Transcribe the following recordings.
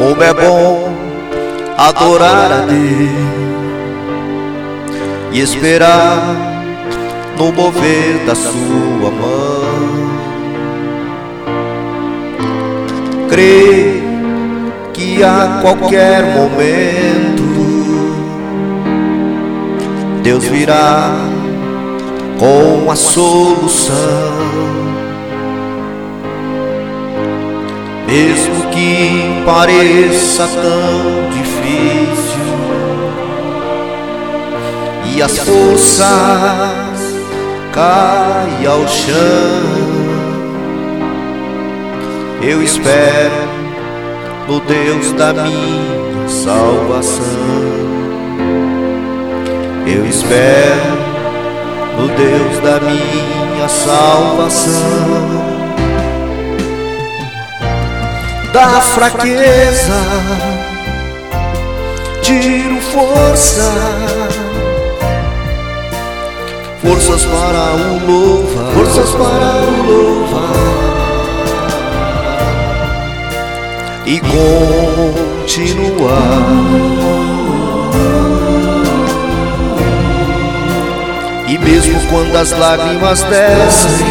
Como é bom adorar a Deus e esperar no mover da sua mão. Crer que a qualquer momento Deus virá com a solução. Mesmo que pareça tão difícil e as forças caem ao chão, eu espero no Deus da minha salvação. Eu espero no Deus da minha salvação. Da fraqueza tiro força, forças para o louvar, forças para o louvar e continuar. E mesmo quando as lágrimas descem,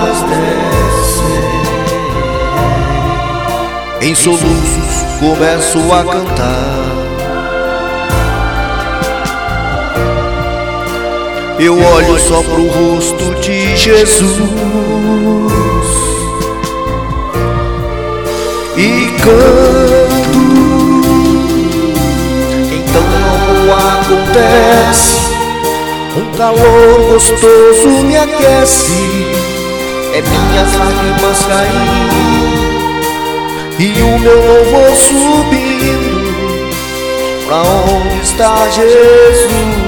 em soluços começo a cantar. Eu olho só pro rosto de Jesus e canto. Então algo acontece, um calor gostoso me aquece, é minhas lágrimas caindo e o meu louvor subindo. Pra onde está Jesus?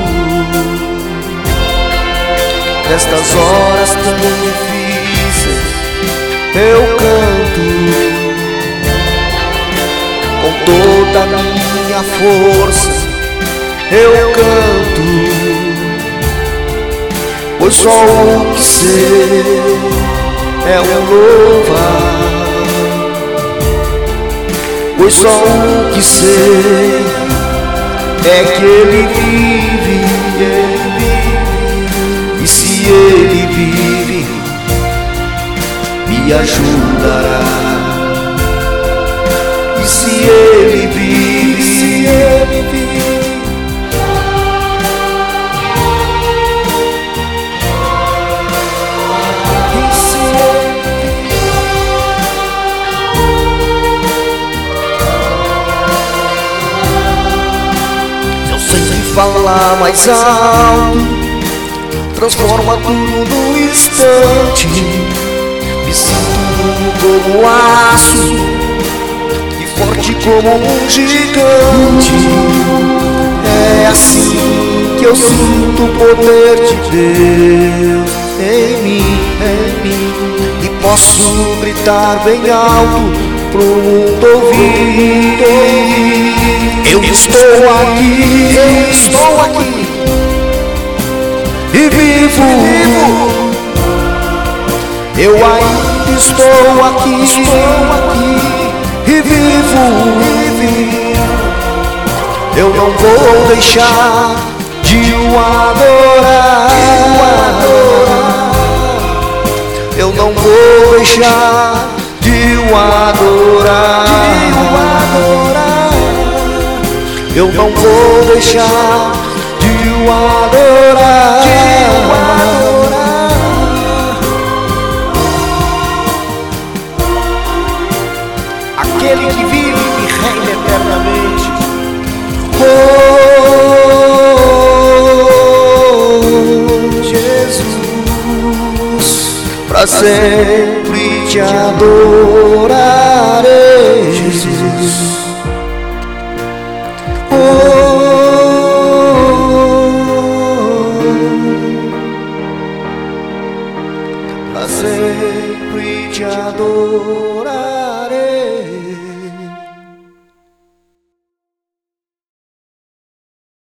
Nestas horas tão difíceis eu canto com toda a minha força. Eu canto, pois só o que sei é o louvar. Pois só o que sei é que Ele vive, e se Ele vive, me ajudará. E se Ele vive, falar mais alto, transforma tudo num instante. Me sinto como aço e forte como um gigante. É assim que eu sinto o poder de Deus em mim, e posso gritar bem alto pro mundo ouvir. Eu estou aqui e vivo. Eu ainda estou aqui e vivo. Eu não vou deixar de o adorar. Eu não vou deixar de o adorar. Eu não vou deixar de o adorar. Aquele que vive e reina eternamente. Oh, Jesus, pra sempre te adorarei, Jesus.